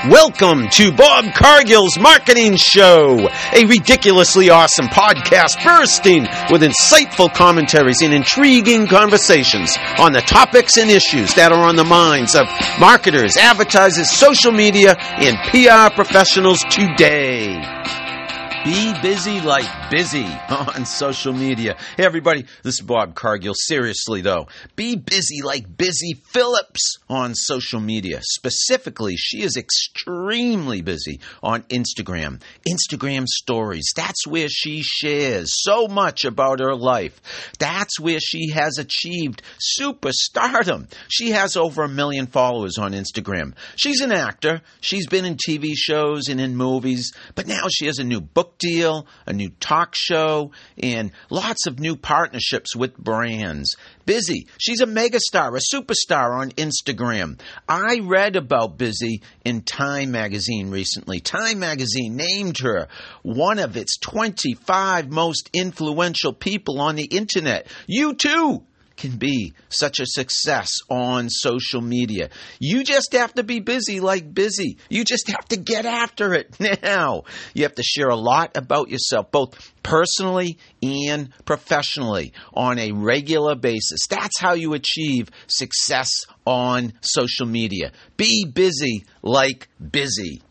Welcome to Bob Cargill's Marketing Show, a ridiculously awesome podcast bursting with insightful commentaries and intriguing conversations on the topics and issues that are on the minds of marketers, advertisers, social media, and PR professionals today. Be busy like busy on social media. Hey everybody, this is Bob Cargill. Seriously though, be busy like Busy Phillips on social media. Specifically, she is extremely busy on Instagram. Instagram stories. That's where she shares so much about her life. That's where she has achieved superstardom. She has over 1 million followers on Instagram. She's an actor. She's been in TV shows and in movies, but now she has a new book deal, a new talk show, and lots of new partnerships with brands. Busy. She's a megastar, a superstar on Instagram. I read about Busy in Time magazine recently. Time magazine named her one of its 25 most influential people on the internet. You too can be such a success on social media. You just have to be busy like busy. You just have to get after it now. You have to share a lot about yourself, both personally and professionally, on a regular basis. That's how you achieve success on social media. Be busy like busy.